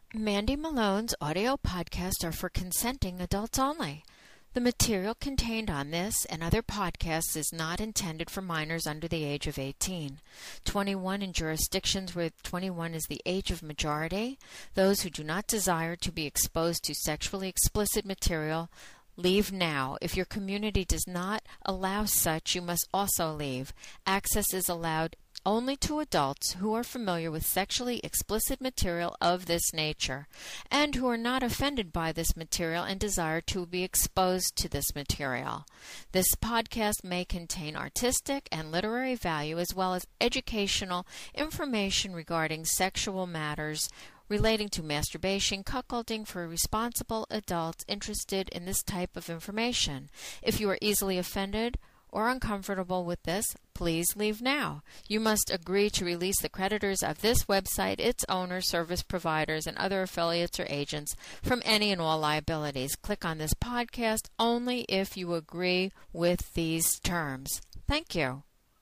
Mandy Malone's audio podcasts are for consenting adults only. The material contained on this and other podcasts is not intended for minors under the age of 18. 21 in jurisdictions where 21 is the age of majority. Those who do not desire to be exposed to sexually explicit material, leave now. If your community does not allow such, you must also leave. Access is allowed only to adults who are familiar with sexually explicit material of this nature and who are not offended by this material and desire to be exposed to this material. This podcast may contain artistic and literary value as well as educational information regarding sexual matters relating to masturbation, cuckolding for responsible adults interested in this type of information. If you are easily offended or uncomfortable with this, please leave now. You must agree to release the creditors of this website, its owners, service providers, and other affiliates or agents from any and all liabilities. Click on this podcast only if you agree with these terms. Thank you.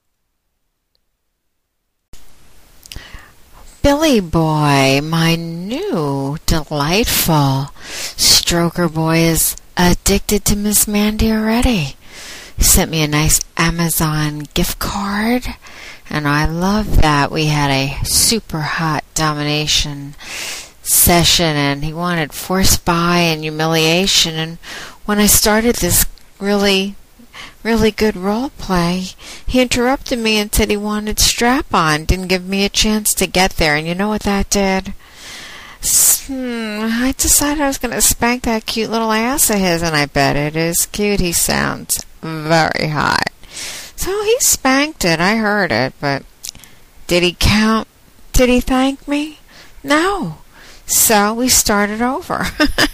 Billy Boy, my new delightful stroker boy, is addicted to Miss Mandy already. He sent me a nice Amazon gift card, and I love that. We had a super hot domination session, and he wanted forced buy and humiliation. And when I started this really good role play, he interrupted me and said he wanted strap-on. Didn't give me a chance to get there. And you know what that did? I decided I was going to spank that cute little ass of his, and I bet it is cute. He sounds very hot. So he spanked it. I heard it, but did he count? Did he thank me? No. So we started over.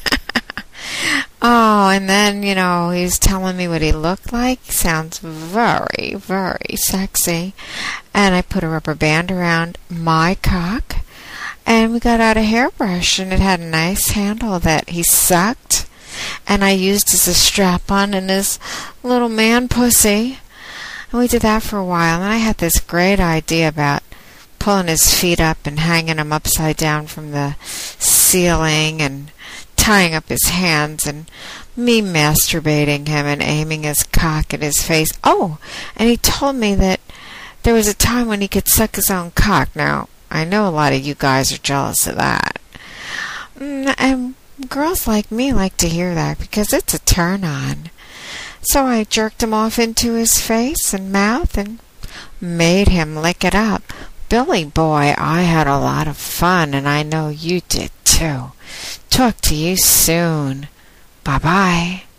Oh, and then, he was telling me what he looked like. He sounds very, very sexy. And I put a rubber band around my cock, and we got out a hairbrush, and it had a nice handle that he sucked, and I used as a strap-on in his little man pussy. And we did that for a while, and I had this great idea about pulling his feet up and hanging him upside down from the ceiling and tying up his hands and me masturbating him and aiming his cock at his face. Oh, and he told me that there was a time when he could suck his own cock. Now, I know a lot of you guys are jealous of that. And girls like me like to hear that because it's a turn-on. So I jerked him off into his face and mouth and made him lick it up. Billy Boy, I had a lot of fun, and I know you did too. Talk to you soon. Bye-bye.